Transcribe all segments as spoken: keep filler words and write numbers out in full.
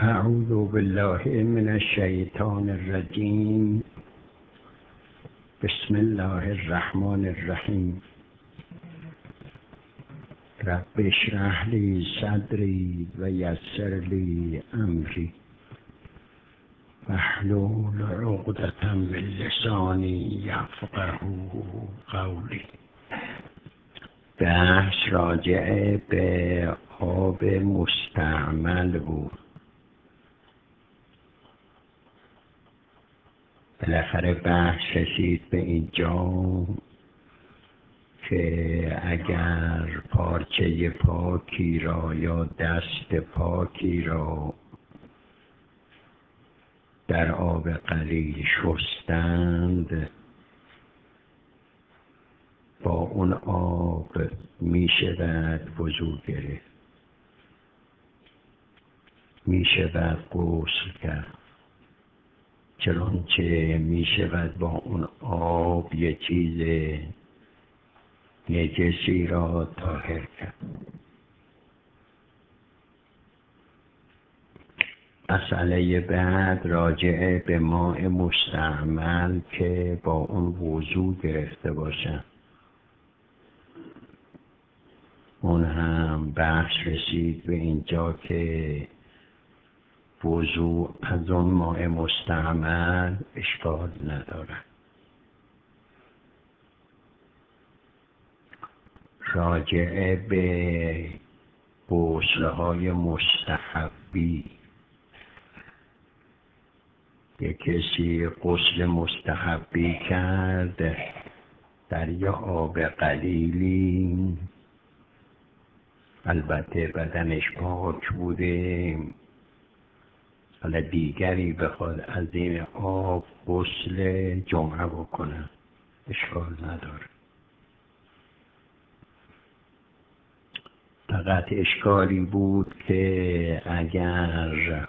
أعوذ بالله من الشيطان الرجيم. بسم الله الرحمن الرحيم. رب اشرح لي صدري ويسر لي أمري واحلل عقدة من لساني يفقه قولي. بحث راجع به آب مستعمل بود. بالاخره بحث رسید به اینجا که اگر پارچه پاکی را یا دست پاکی را در آب قلیل شستند، با اون آب می شود وضو گرفت، می شود غسل کرد، چنانچه می شود با اون آب یه چیز نجسی را طاهر کرد. مسئله بعد راجع به ماء مستعمل که با اون وضو گرفته باشن. اون هم بحث رسید به اینجا که وضو از اون ماء مستعمل اشکال ندارد. راجع به غسل‌های مستحبی، یک کسی غسل مستحبی کرد در یه آب قلیلی، البته بدنش پاک بوده، حالا دیگری بخواد از این آب غسل جمعه بکنه، اشکال نداره. فقط اشکالی بود که اگر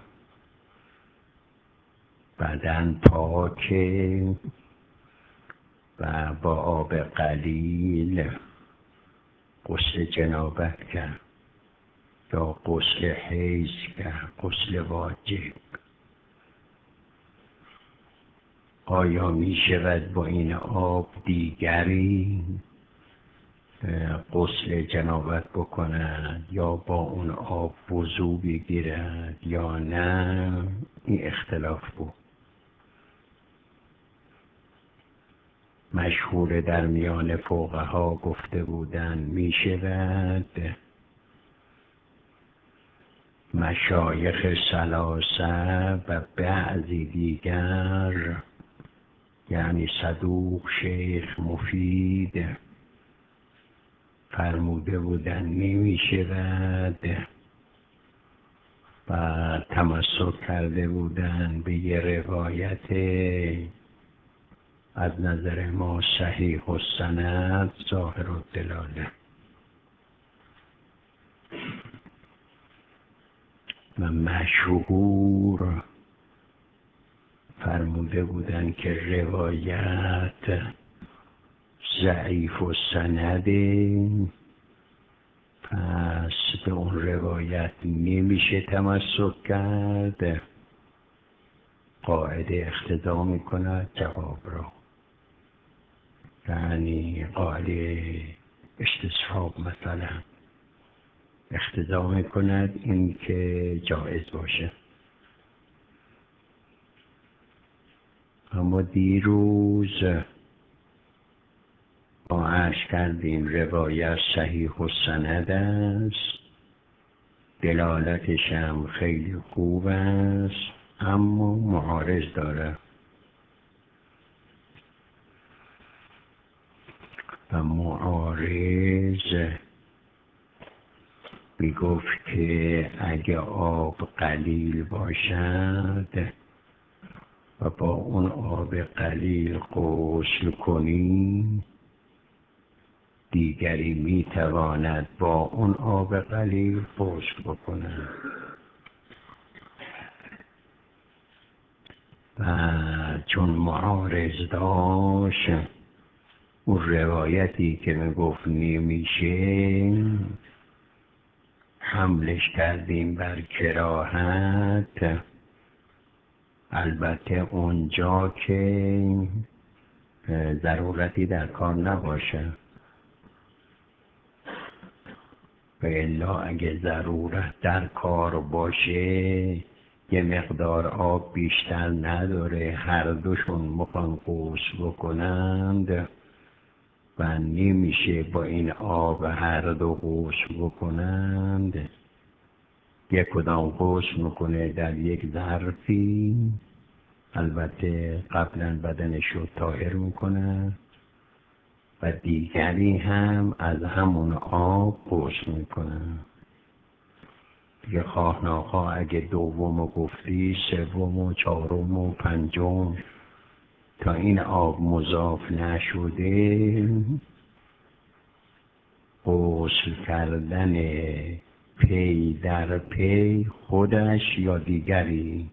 بدن پاکه و با آب قلیل غسل جنابت کرد یا غسل حیض کرد، غسل واجب، آیا می شود با این آب دیگری غسل جنابت بکنند یا با اون آب وضو بگیرد یا نه؟ این اختلاف بود. مشهور در میان فقها گفته بودن می شود. مشایخ ثلاثه و بعضی دیگر، یعنی صدوق، شیخ، مفید، فرموده بودن نمی شود و تمسک کرده بودن به یه روایت از نظر ما صحیح السند ظاهر الدلاله و مشهور فرموده بودن که روایت ضعیف السنده، پس به اون روایت نمیشه تمسک کرد، قاعده اقتضا میکند جواب را، یعنی قاعده استصحاب مثلا اقتضا میکند این که جایز باشه. اما دیروز ما عرض کردیم روایت صحیح السند است، دلالتش هم خیلی خوب است، اما معارض داره و معارض می گفت که اگه آب قلیل باشد و با اون آب قلیل غسل کنی، دیگری می تواند با اون آب قلیل غسل بکند و چون معارض داشت، اون روایتی که می گفت نمیشه حملش کردیم بر کراهت، البته اونجا که ضرورتی در کار نباشه، و الا اگه ضرورت در کار باشه یه مقدار آب بیشتر نداره، هر دوشون میخوان غسل بکنند و نمیشه با این آب هر دو غسل بکنند، یک کدام غسل میکنه در یک ظرفی، البته قبلا بدنش رو طاهر میکنه، و دیگری هم از همون آب غسل میکنه. دیگه خواه ناخواه اگه دوم و گفتی، سوم و چهارم و پنجم تا این آب مضاف نشده، غسل کردن پی در پی خودش یا دیگری،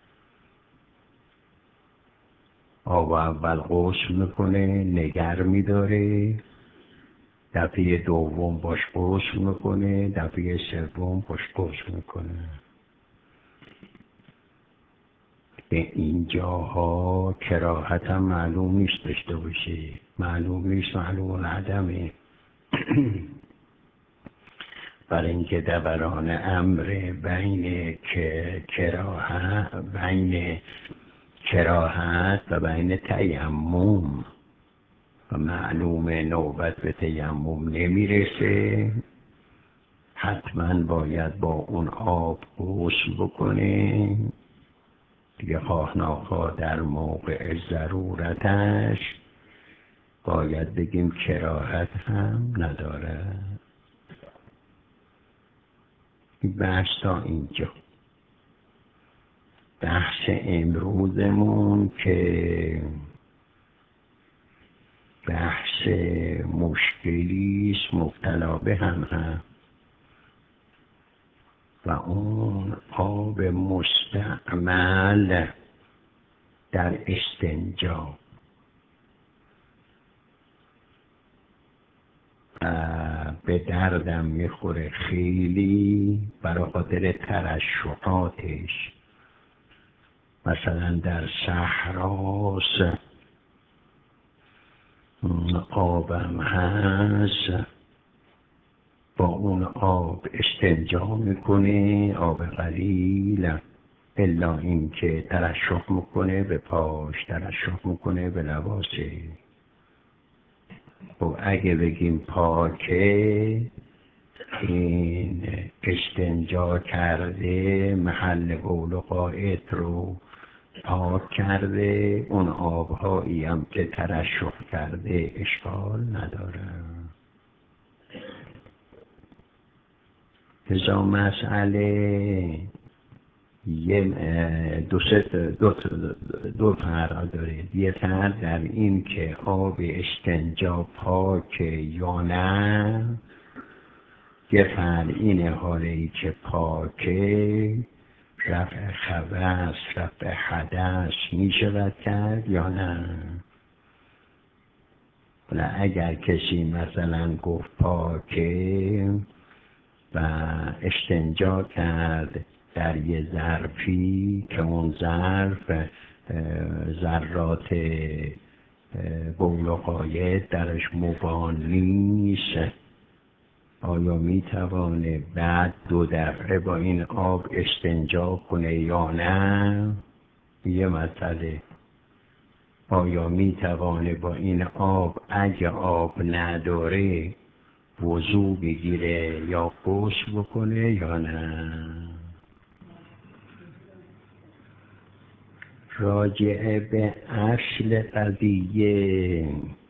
آب اول غسل میکنه نگر میداره، دفعه دوم باش غسل میکنه، دفعه سوم باش غسل میکنه. به این جاها کراهت هم معلوم نیست داشته باشه، معلوم نیست، معلوم العدمه. برای اینکه دوران امر بین که کراهت بین کراهت و بین تیمم و معلوم نوبت به تیمم نمیرسه، حتما باید با اون آب غسل بکنه دیگه، خواه ناخواه در موقع ضرورتش باید بگیم کراهت هم نداره. بحث تا اینجا. بحث امروزمون که بحث مشکلیست مبتلا به هم هم و اون آب مستعمل در استنجا. به دردم میخوره خیلی برای خاطر ترشحاتش. مثلا در صحراست آبم هست، با اون آب استنجا میکنه، آب قلیل، الا این که ترشح میکنه به پاش، ترشح میکنه به لباسه. و اگه بگیم پاکه، این استنجا کرده، محل بول و غائط رو پاک کرده، اون آبهایی هم که ترشح کرده اشکال نداره. لذا مسئله یه دو سه دو, دو فرق داره. یه فرق در این که آب استنجا پاکه یا نه، یه فرق اینه حالی که پاکه رفع خبث، رفع حدث می شود کرد یا نه. ولی اگر کسی مثلا گفت پاکه و استنجا کرد در یه ظرفی که اون ظرف ذرات بول و غایط درش مبان نیست، آیا میتوانه بعد دو دفعه با این آب استنجا کنه یا نه؟ یه مسئله. آیا میتوانه با این آب اگه آب نداره وضو بگیره یا غسل بکنه یا نه؟ راجع به اصل قضیه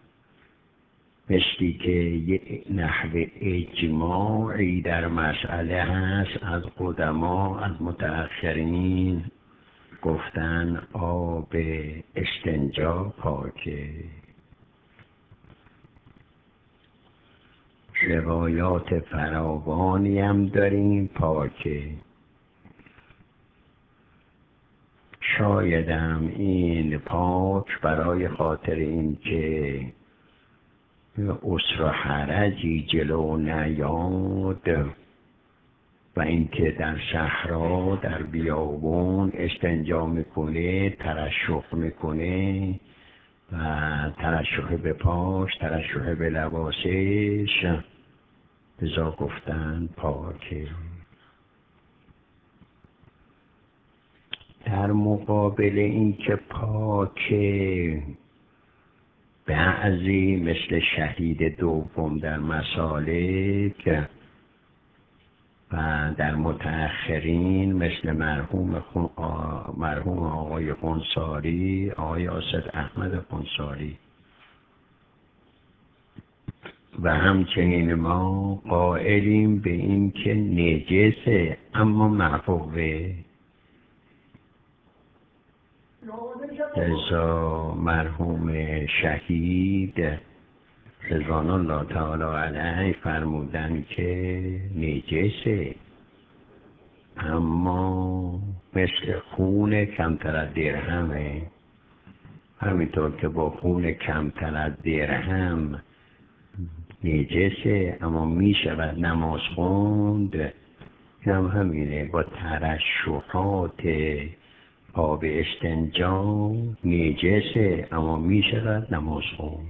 مثلی که یه نحو اجماعی در مسئله هست از قدما، از متأخرین، گفتن آب استنجا پاکه. روایات فراوانی هم داریم پاکه. شایدم این پاک برای خاطر این که عسر و حرجی جلو نیاد و اینکه در صحرا در بیابون استنجا میکنه، ترشح میکنه و ترشح به پاش، ترشح به لباسش، لذا گفتن پاکه. در مقابل این که پاکه، بعضی مثل شهید دوم در مسالک و در متأخرین مثل مرحوم خون آ... مرحوم آقای قنصاری، آقای اسد احمد قنصاری و همچنین ما قائلیم به این که نجسه اما معفوه. لذا مرحوم شهید رضوان الله تعالی علیه فرمودن که نجسه اما مثل خون کمتر از درهمه. همینطور که با خون کمتر از درهم نجسه اما می شود نماز خوند، این هم همینه. با ترشحات آب استنجا نجسه اما می شود نماز خوند.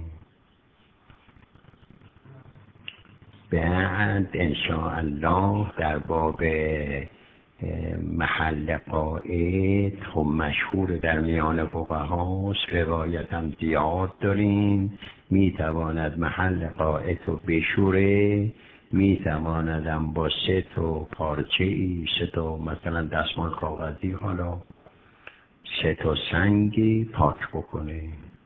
بعد انشاءالله در باب محل قائد خب مشهور در میان فقهاست، روایت هم زیاد داریم. میتواند محل قائد رو بشوره، میتواندم با سه تا پارچه ای، سه تا مثلا دستمال کاغذی، حالا سه تا سنگی پاک بکنه.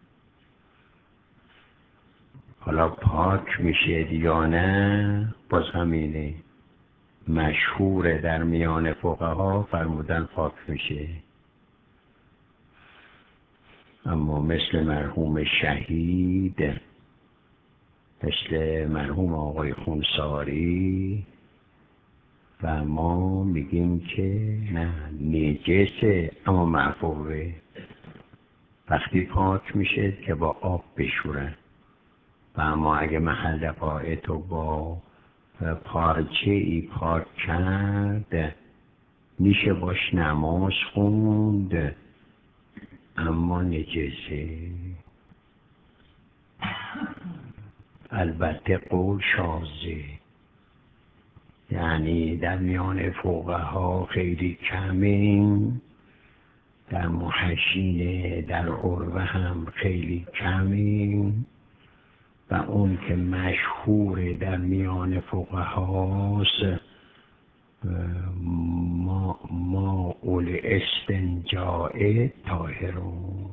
حالا پاک میشه یا نه باز همینه، مشهور در میان فقها فرمودن پاک میشه. اما مثل مرحوم شهید، مثل مرحوم آقای قنصاری و ما میگیم که نه، نجسه اما معفوه. وقتی پاک میشه که با آب بشورن. و اما اگه محل قائد رو با پارچه ای پاک کرد میشه باش نماز خوند اما نجسه. البته قول شاذه، یعنی در میان فقها خیلی کمین، در محشین در عروه هم خیلی کمین و اون که مشهور در میان فقهاست ما ما اول استنجاء طاهرون.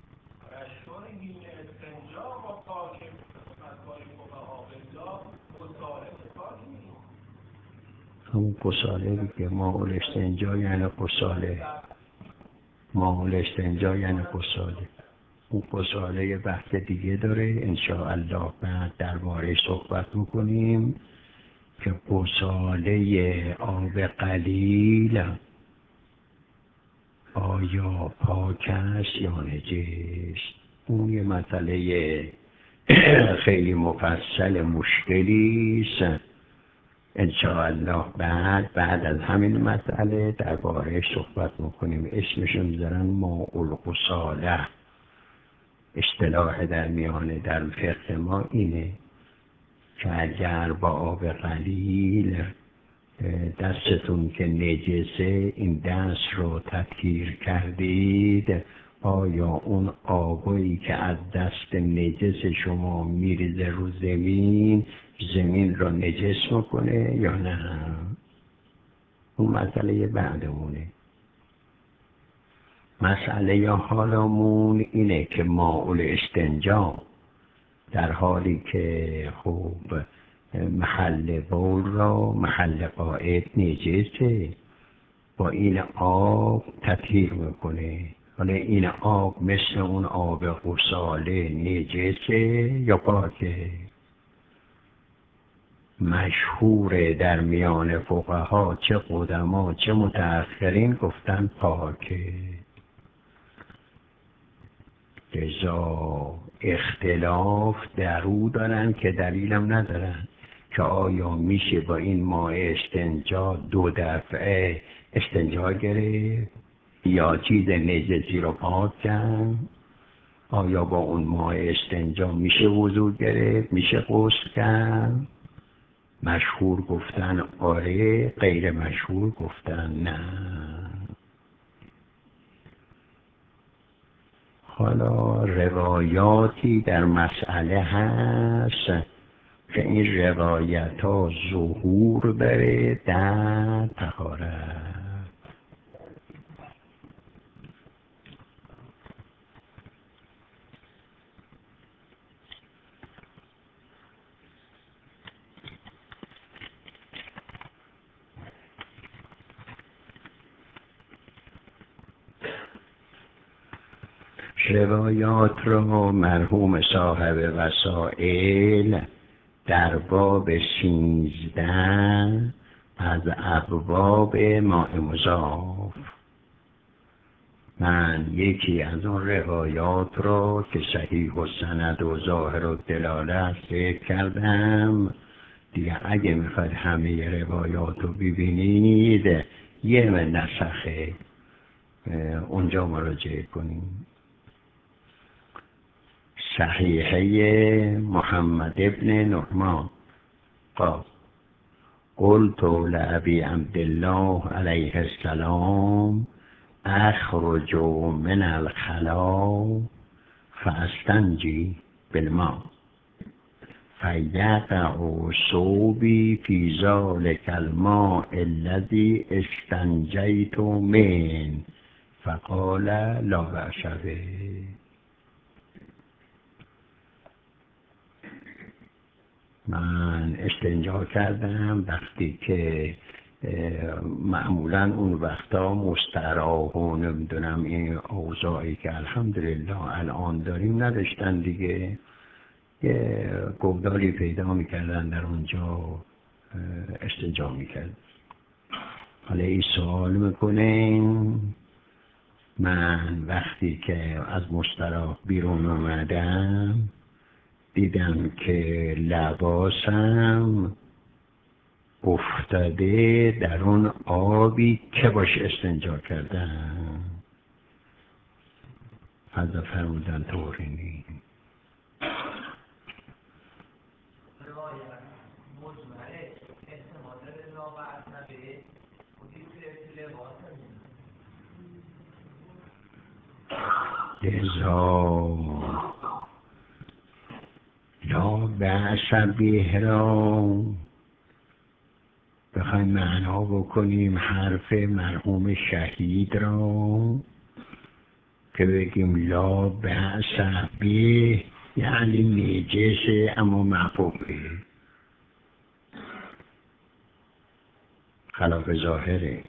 همون قصاله دیگه، ما اول استنجا یعنی قصاله، ما اول استنجا یعنی قصاله. اون قصاله یه بحث دیگه داره، انشاءالله بعد درباره صحبت میکنیم که قصاله آب قلیل آیا پاک است یا نجس. اون یه مسئله خیلی مفصل مشکلی است. انشاءالله بعد بعد از همین مسئله درباره صحبت میکنیم. اسمشو میذارن ماء القصاله. اصطلاح در میان در فقه ما اینه که اگر با آب قلیل دستتون که نجسه این دست رو تطهیر کردید، آیا اون آبایی که از دست نجس شما میریزه رو زمین زمین رو نجس میکنه یا نه؟ اون مسئله بعدمونه. مسئله حالمون اینه که ماء استنجا در حالی که خوب محل بول را محل قائد نجسه با این آب تطهیر میکنه. حالا این آب مثل اون آب غساله نجسه یا پاکه؟ مشهور در میان فقها چه قدما چه متأخرین گفتن پاکه. لذا اختلاف در او دارن که دلیلم ندارن. که آیا میشه با این ماء استنجا دو دفعه استنجا گرفت یا چیز نجسی رو پاک کرد؟ آیا با اون ماء استنجا میشه وضو گرفت؟ میشه غسل کرد؟ مشهور گفتن آره، غیر مشهور گفتن نه. حالا روایاتی در مسئله هست که این روایت ها ظهور داره در طهارت. روایات را مرحوم صاحب وسائل در باب سیزده از ابواب ماء مضاف، من یکی از اون روایات را که صحیح و سند و ظاهر و دلالت ذکر کردم دیگه. اگه میخواید همه روایات رو ببینید یه نسخه اونجا مراجعه کنیم. صحیحه محمد ابن نعمان قال قلت لأبي عبد الله عليه السلام اخرج من الخلاء فاستنجي بالماء فيقع ثوبي في ذلك الماء الذي استنجيت منه فقال لا بأس به. من استنجا کردم وقتی که معمولا اون وقتا مستراح و نمیدونم این اوضاعی که الحمدلله الان داریم نداشتن دیگه، یه گودالی پیدا میکردن در اونجا استنجا میکرد. حالا این سوال میکنین من وقتی که از مستراح بیرون اومدم دیدم که لباسم افتاده در اون آبی که باش استنجا کردم. حضا فرمودن طوری نی لذا لا بأس به را بخوایم معنا بکنیم حرف مرحوم شهید را که بگیم لا بأس به یعنی نجسه اما معفوفه، خلاف ظاهره.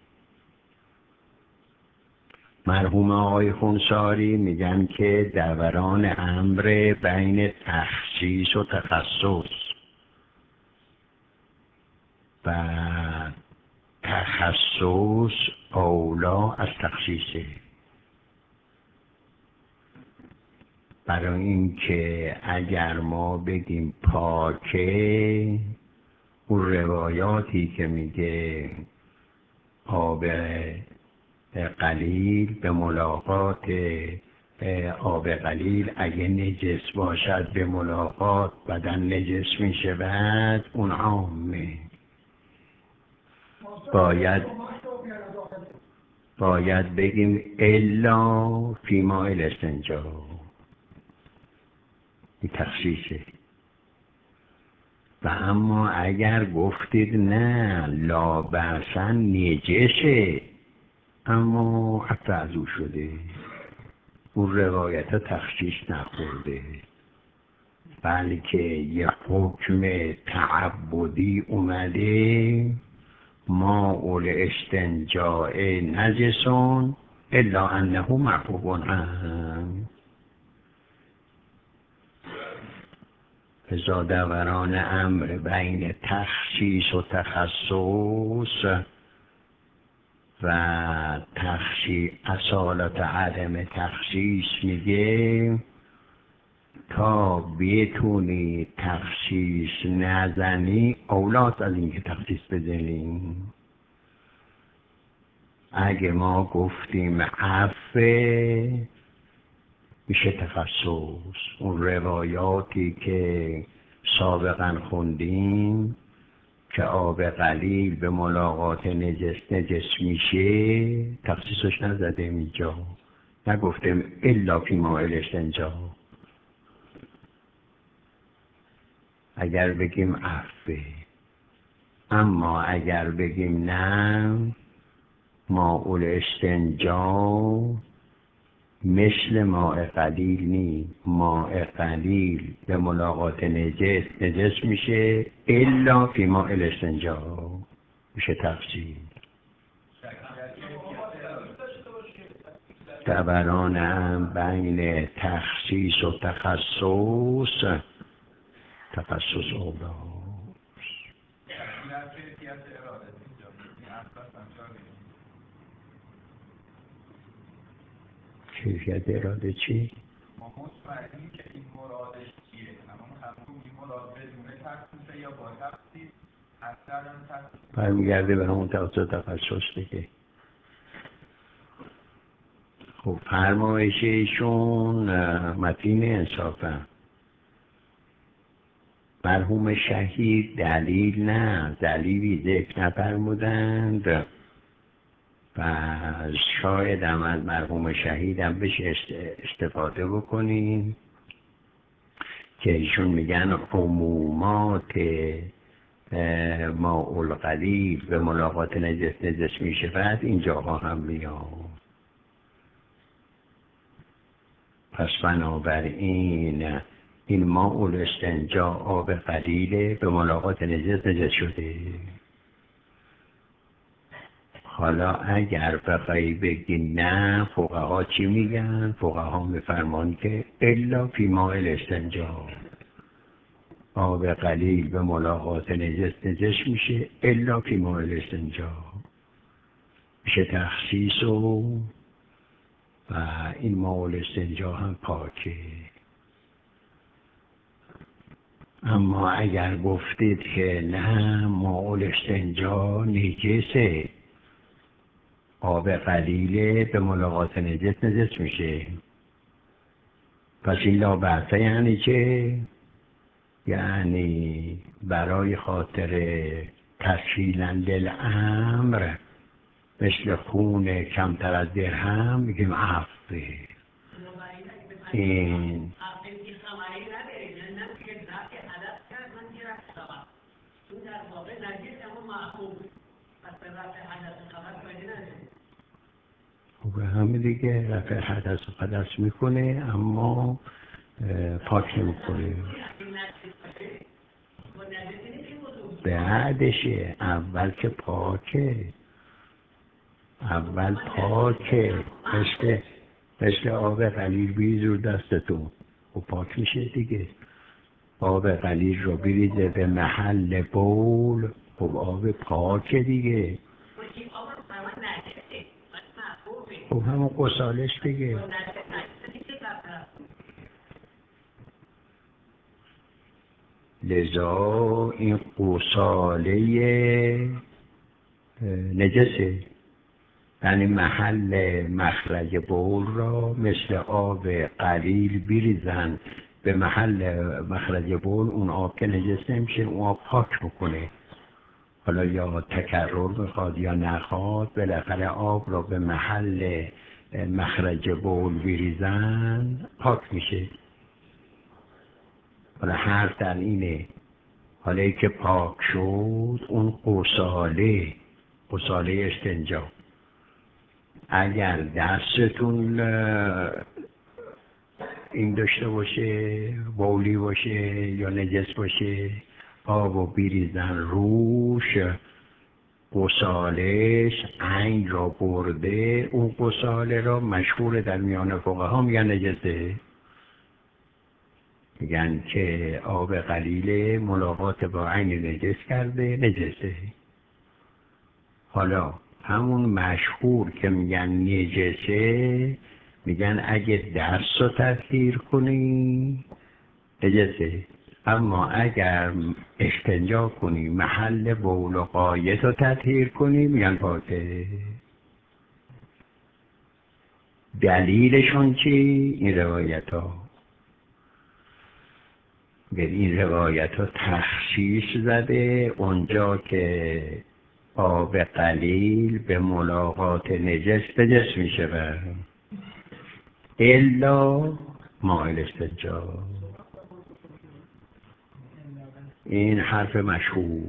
مرحوم آقای خونساری میگن که دوران امر بین تخصیص و تخصص و تخصص اولا از تخصیصه. برای اینکه اگر ما بگیم پاکه، اون روایاتی که میگه آب قلیل به ملاقات آب قلیل اگه نجس باشد به ملاقات بدن نجس می شود، اون عامه. باید باید بگیم الا فی ماء الاستنجا، این تخصیصه. و اما اگر گفتید نه لا بأسا نجسه اما افعزو شده، اون روایت ها تخصیص نخورده بلکه یه حکم تعبدی اومده ماء الاستنجاء نجسون الا انه معفو عنه. فضا دوران امر بین تخصیص و تخصص و تخصیص اصالت عدم تخصیص میگه تا بتونی تخصیص نزنی اولاد از اینکه تخصیص بزنیم. اگه ما گفتیم عفه میشه تخصص. اون روایاتی که سابقا خوندیم که آب قلیل به ملاقات نجس نجس میشه تخصیصش نزدیم اینجا، نگفتیم الا فی ماء الاستنجا. اگر بگیم عفه، اما اگر بگیم نه ماء الاستنجا مثل ماء قلیل نی، ماء قلیل به ملاقات نجس نجس میشه الا فی ماء الاستنجا، میشه تفسیر. دورانم بین تخصیص و تخصص تخصص اولا. کیفیت اراده چی؟ ما مطمئنیم که این مرادش چیه، اما همون این مراد بدون تخصیص یا با تخصیص اصلا تخصیص برمیگرده به همون تخصیص تخصص دیگه. خب فرمایش ایشون متین انصافا مرحوم شهید دلیل نه دلیلی ذکر نفرمودند و شاید هم از مرحوم شهید هم بشه استفاده بکنیم که ایشون میگن عمومات ماء القلیل به ملاقات نجس نجس میشه، بعد اینجاها هم میاد. پس بنابراین این ماء الاستنجا آب قلیله به ملاقات نجس نجس شده. حالا اگر بخوای بگی نه فقها چی میگن؟ فقها میفرمان که الا فی ماء الاستنجا آب قلیل به ملاقات نجس نجس میشه الا فی ماء الاستنجا، میشه تخصیص و و این ماء الاستنجا هم پاکه. اما اگر گفتید که نه ماء الاستنجا نجسه آب قلیله به ملاقات نجس نجس میشه، پس این لا بحثه یعنی چه؟ یعنی برای خاطر تسهیلا للامر مثل خون کمتر از درهم میگیم عفه. این خب همه دیگه رفع حدث و حدث میکنه اما پاک نمیکنه. بعدشه، اول که پاکه، اول پاکه مثل مثل آب قلیل بیزور دستتون و پاک میشه دیگه. آب قلیل رو بریزه به محل بول، خب آب پاکه دیگه. خب همون قسالش دیگه. لذا این قساله نجسه، یعنی محل مخرج بول را مثل آب قلیل بریزن به محل مخرج بول، اون آب که نجس نمیشه، اون آب پاک میکنه. حالا یا تکرر میخواد یا نخواد بالاخره آب را به محل مخرج بول بریزن پاک میشه. حالا حرف در اینه، حالا ای که پاک شد اون قساله قساله استنجا اگر دستتون این داشته باشه بولی باشه یا نجس باشه آبو بریزن روش، قسالش عین را برده، اون قساله را مشهور در میان فقها میگن نجسه، میگن که آب قلیل ملاقات با عین نجس کرده نجسه. حالا همون مشهور که میگن نجسه میگن اگه دست رو تطهیر کنی نجسه. اما اگر استنجا کنی محل بول و غایط رو تطهیر کنی میگن پاکه. دلیلشون چی؟ این روایت ها. به این روایت ها تخصیص زده اونجا که آب قلیل به ملاقات نجس نجس می شود الا ماء الاستنجا. این حرف مشهور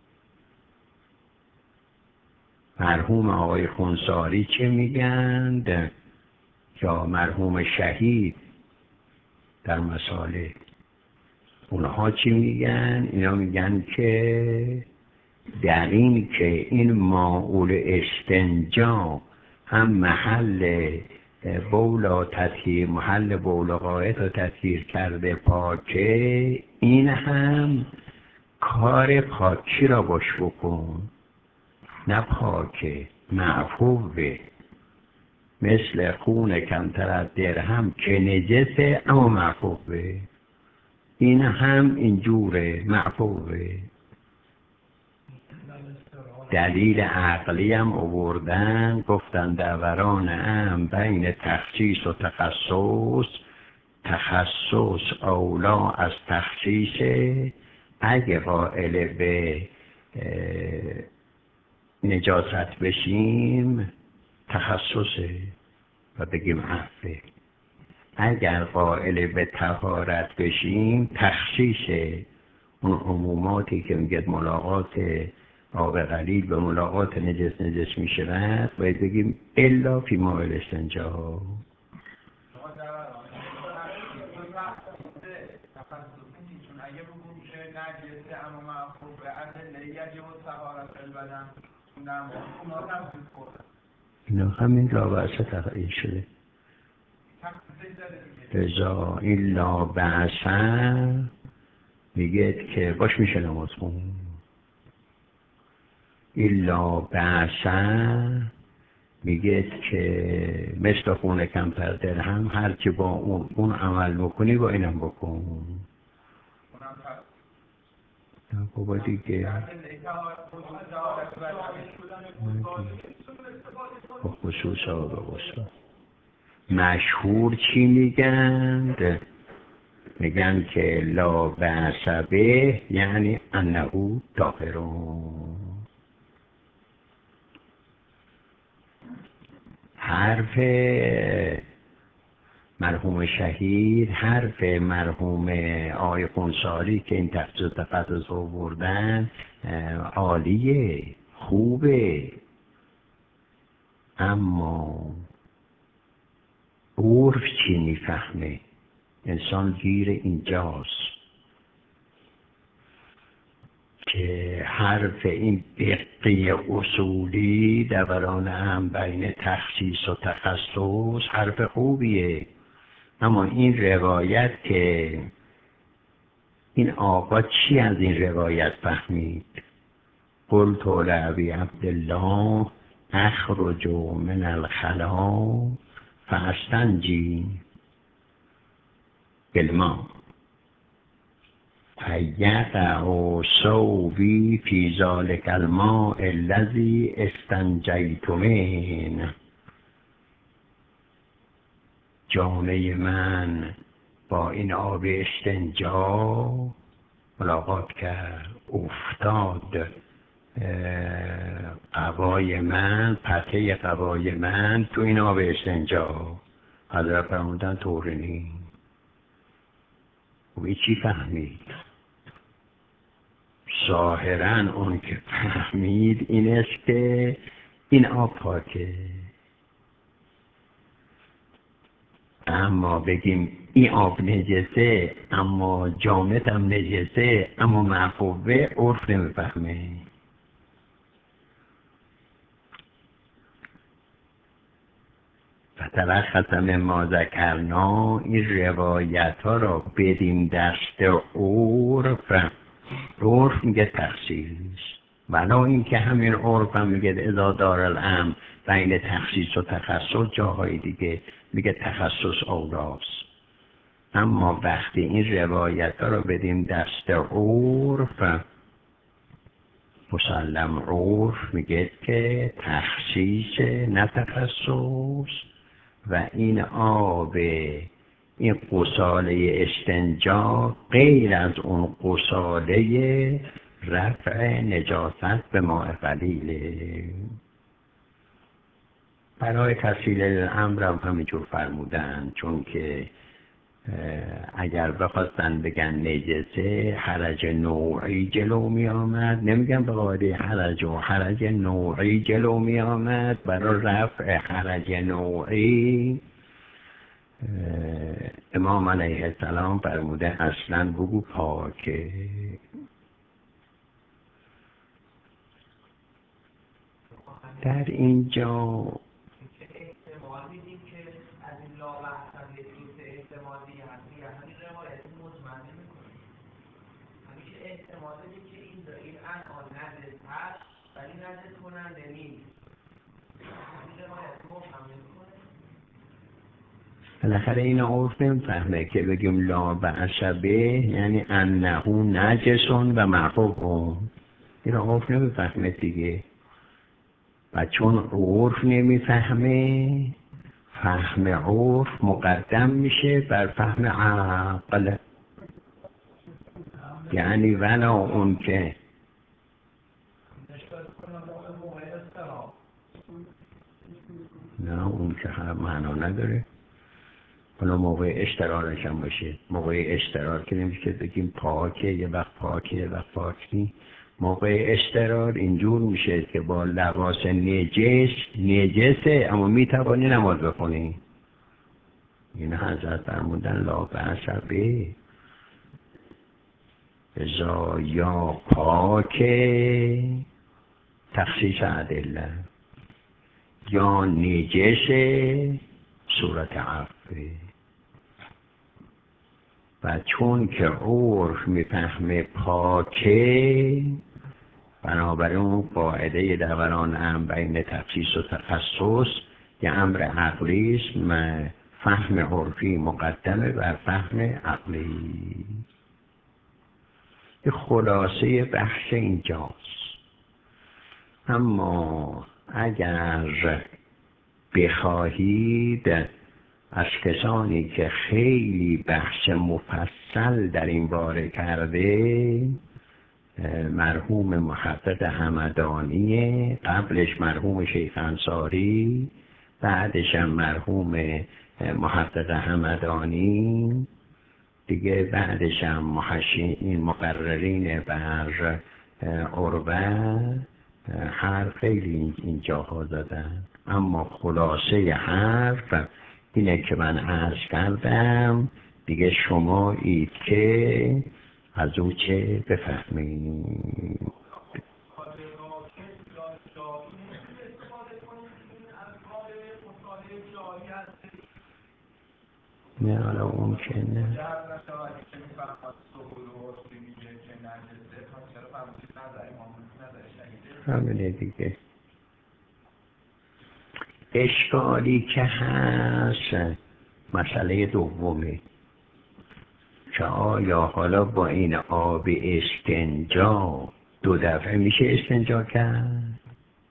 مرحوم آقای خونساری چه میگن یا مرحوم شهید در مسائل اونها چی میگن؟ اینا میگن که در این که این ماء استنجا هم محل بولا تطهیر محل بولا غایط رو تطهیر کرده پاکه، این هم کار پاکی را باش بکن. نه پاکه معفوه، مثل خون کمتر از درهم که نجسه اما معفوه. این هم اینجوره معفوه. دلیل عقلی هم آوردن، گفتن دوران هم بین تخصیص و تخصص، تخصص اولا از تخصیصه. اگه قائل به نجاست بشیم تخصصه و بگیم عفه. اگر قائل به طهارت بشیم تخصیصه. اون عموماتی که میگه ملاقات آب قلیل به ملاقات نجس نجس میشود باید بگیم الا فی ماء الاستنجا. اگه بگم که نجسه اما معفوف به ادله یجب طهارت البدن اونم اونا تفسیر کنن. اینا همین لا بأس تفعیل شده. رضا این لا بأس میگه که باش میشه نماز خون. این لا بأس میگه که مثل خون کمتر درهم هر که با اون اون عمل بکنی با اینم بکن. نه بابا دیگه با خصوص آب غسل مشهور چی میگن؟ میگن که لا بأس به یعنی انه طاهرون. حرف مرحوم شهید، حرف مرحوم آقای خونساری که این تخصیص تخصص آوردن عالیه خوبه، اما عرف چی میفهمه؟ انسان گیر اینجاست که حرف این دقیق اصولی دوران هم بین تخصیص و تخصص حرف خوبیه، اما این روایت که این آقا چی از این روایت فهمید؟ قلت لأبی عبدالله اخرج من الخلا فاستنجی بالماء فیقع ثوبی فی ذلک الماء الذی استنجیت منه. جامعه من با این آب استنجا ملاقات کرد، افتاد قبای من، پته قبای من تو این آب استنجا. حضرت فرمودن طوری نیست. و چی فهمید؟ ظاهراً اون که فهمید این است که این آب پاکه، اما بگیم این آب نجسه اما جامد هم نجسه اما معفوه، عرف نمیفهمه. فتلخص مما ذکرنا، این روایت ها را بدیم دست عرف. عرف میگه تخصیص، ولی این که همین عرف هم میگه اذا دار الامر بین تخصیص و تخصص، جاهای دیگه میگه تخصص اولاست. اما وقتی این روایت ها رو بدیم دست عرف، مسلم عرف میگه که تخصیص نه تخصص و این آب این غساله استنجا غیر از اون غساله رفع نجاست به ماء قلیله. برای تفصیل الامر هم همینجور فرمودن، چون که اگر بخواستن بگن نجسه حرج نوعی جلو می آمد، نمیگن به قاعده حرج و حرج نوعی جلو می آمد، برای رفع حرج نوعی امام علیه السلام فرموده اصلا بگو پاکه. در اینجا احتمالی هستی یا همین روایت مطمئن نمی‌کنه، همیشه احتمالی که این این الان نجس هست ولی نجس کننده نیست، همین روایت مطمئن نمی‌کنه. بالاخره این عرف نمیفهمه که بگیم لا بأس به یعنی انه نجسون و محفوظون، این عرف نمیفهمه دیگه. و چون عرف نمیفهمه، فهم عرف مقدم میشه بر فهم عقل. یعنی ولا اون که نه اون که هم معنا نداره. حالا موقع اشترارش هم باشه، موقع اشترار که نمیشه که بگیم پاکه یه وقت پاکه یه وقت پاک نی. موقع اشترار اینجور میشه که با لباس نجس نجسه اما میتوانی نماز بخونی. این حضرت فرمودن لا بأس به ازا یا پاکه تخصیص ادله یا نجسه صورت عفوه. و چون که عرف میفهمه پاکه، بنابراین اون قاعده دوران هم بین تخصیص و تخصص یه امر عقلی است، فهم عرفی مقدمه بر فهم عقلی. یه خلاصه بحث اینجاست. اما اگر بخواهید از کسانی که خیلی بحث مفصل در این باره کرده، مرحوم محقق همدانی، قبلش مرحوم شیخ انصاری، بعدش هم مرحوم محقق همدانی دیگه، بعدش هم محشین مقررین بر عروه، هر خیلی این جاها زدن. اما خلاصه حرف اینه که من عرض کردم دیگه، شما اید که از او چه بفهمید. نه حالا اون که نه همینه دیگه. اشکالی که هست مسئله دومه که آیا حالا با این آب استنجا دو دفعه میشه استنجا کرد؟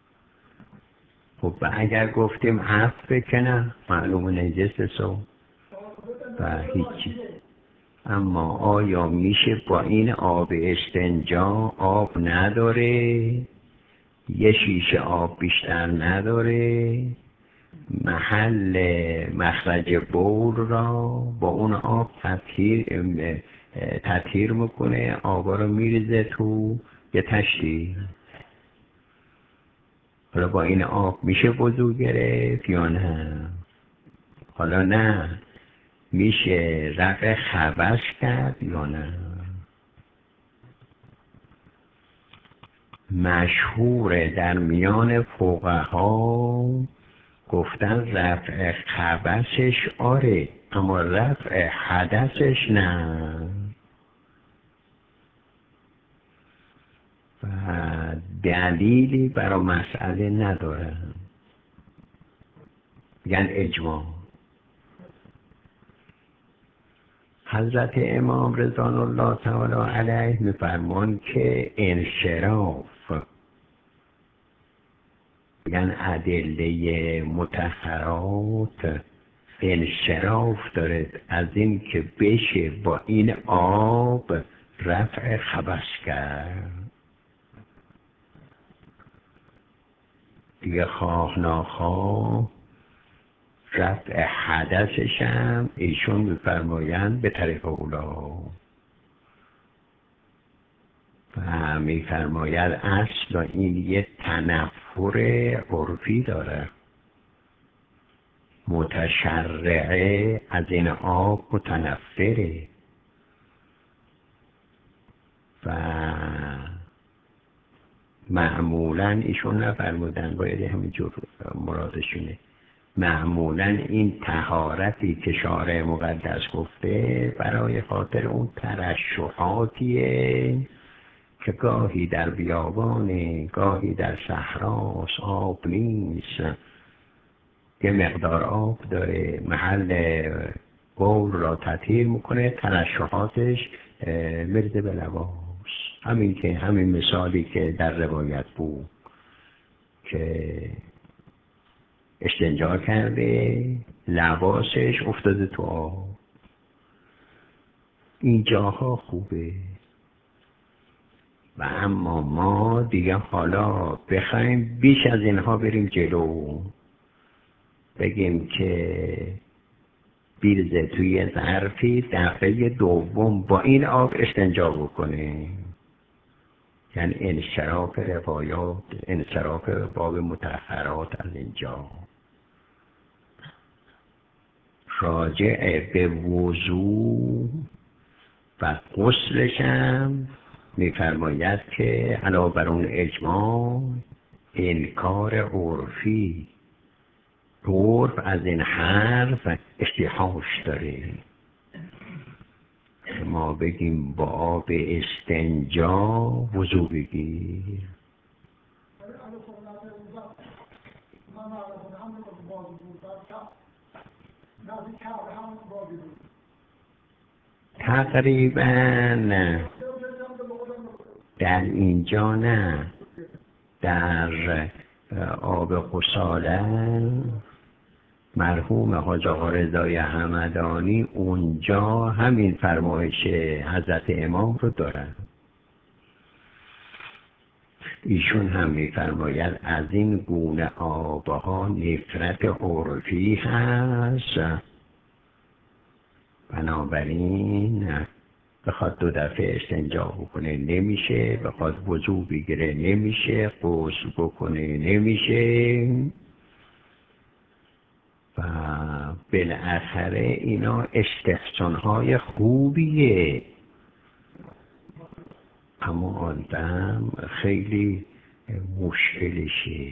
خب اگر گفتیم هفت بکنه معلوم نجس سو و هیچی. اما آیا میشه با این آب استنجا، آب نداره، یه شیشه آب بیشتر نداره، محل مخرج بول را با اون آب تطهیر تطهیر میکنه، آبا رو میریزه تو یه تشتی، حالا با این آب میشه وضو گرفت یا نه؟ حالا نه میشه رفع خبث کرد یا نه؟ مشهور در میان فقها گفتن رفع خبثش آره اما رفع حدثش نه. و دلیلی برای مسئله ندارن، میگن اجماع. حضرت امام رضوان الله تعالی علیه میفرمان که انصراف، میگن ادله مطهرات انصراف داره از این که بشه با این آب رفع خبث کرد. دیگه خواه ناخواه رفع حدثش هم ایشون میفرمایند به طریق اولا و میفرماید اصل این یه تنفر عرفی داره. متشرعه از این آب متنفره و معمولا ایشون نفرمودن، باید همینجور مرادشونه، معمولا این طهارتی که شارع مقدس گفته برای خاطر اون ترشحاتیه که گاهی در بیابانه، گاهی در صحراست، آب نیست، یه مقدار آب داره، محل بول را تطهیر میکنه، ترشحاتش مرده به لباس. همین که همین مثالی که در روایت بود که استنجا کرده لباسش افتاده تو آب. این جاها خوبه و اما ما دیگه حالا بخوایم بیش از اینها بریم جلو، بگیم که بیرزه توی ظرفی دفعه دوم با این آب استنجا بکنه، یعنی انصراف روایات، انصراف باب مطهرات از اینجا. راجع به وضو و غسلش هم میفرماید که علاوه بر اون اجماع انکار عرفی، عرف از این حرف استیحاش داره. ما بگیم با آب استنجا وضو بگیر، تقریبا در اینجا نه، در آب غساله مرحوم حاج آقا رضای همدانی اونجا همین فرمایش حضرت امام رو دارن. ایشون هم میفرماید از این گونه آبها نفرت عرفی هست، بنابراین بخواد دو دفعه استنجا بکنه نمیشه، بخواد وضو بگیره نمیشه، غسل بکنه نمیشه و بالاخره اینا استحسانهای خوبیه، اما آدم خیلی مشکلشه.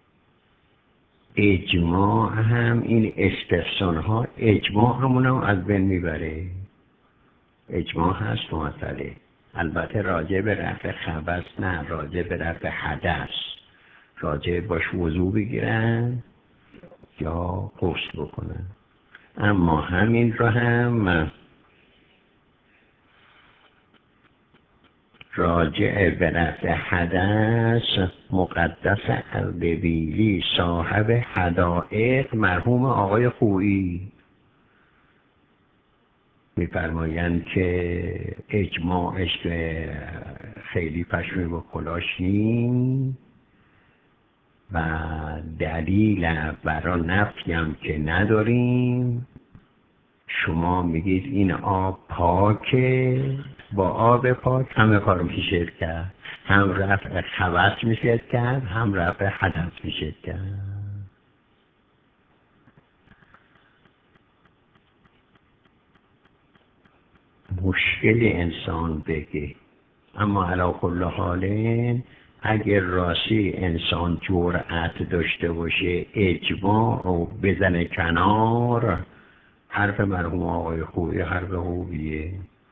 اجماع هم این استحسانها اجماع همونو از بین میبره. اجماع هست مسئله، البته راجع به رفع خبث نه، راجع به رفع حدث، راجع باش وضو بگیرن یا غسل بکنن. اما همین رو هم راجع به رفع حدث مقدس اردبیلی صاحب حدائق مرحوم آقای خویی میفرمایند که اجماعش به خیلی پشمی و کلاش نیم و دلیل برا نفیم که نداریم. شما میگید این آب پاکه، با آب پاک همه کار میشه کرد، هم رفع خبث میشه کرد، هم رفع حدث میشه کرد. مشکل انسان بگه، اما علی کل حال اگر راستی انسان جرأت داشته باشه اجماع رو بزنه کنار، حرف مرحوم آقای خویی حرف خوبیه،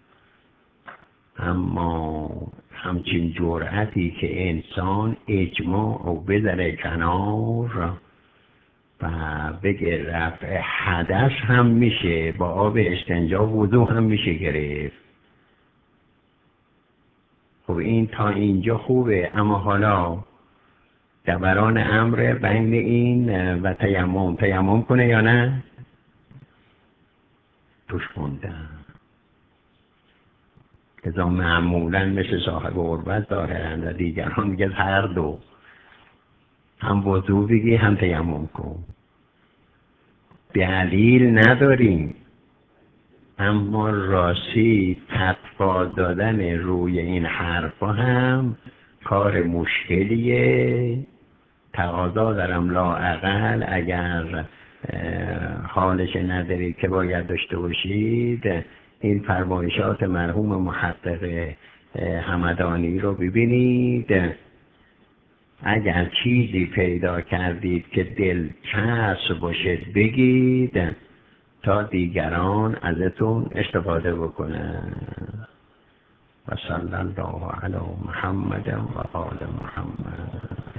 اما همچین جرأتی که انسان اجماع رو بزنه کنار و بگه رفع حدث هم میشه، با آب استنجا وضو هم میشه گرفت. خب این تا اینجا خوبه، اما حالا دوران امر بین این و تیمم. تیمم کنه یا نه؟ توش خوندم ازا معمولا مثل صاحب غربت ظاهرند و دیگران میگه هر دو، هم وضو بگی هم تیمم کن. دلیل نداریم، اما راستی تطبیق دادن روی این حرفا هم کار مشکلیه. تقاضا دارم لااقل اگر حالش ندارید که باید داشته باشید، این فرمایشات مرحوم محقق همدانی رو ببینید. اگر چیزی پیدا کردید که دلچسب باشد بگید تا دیگران ازتون استفاده بکنن. و صلی الله علی محمد و آل محمد.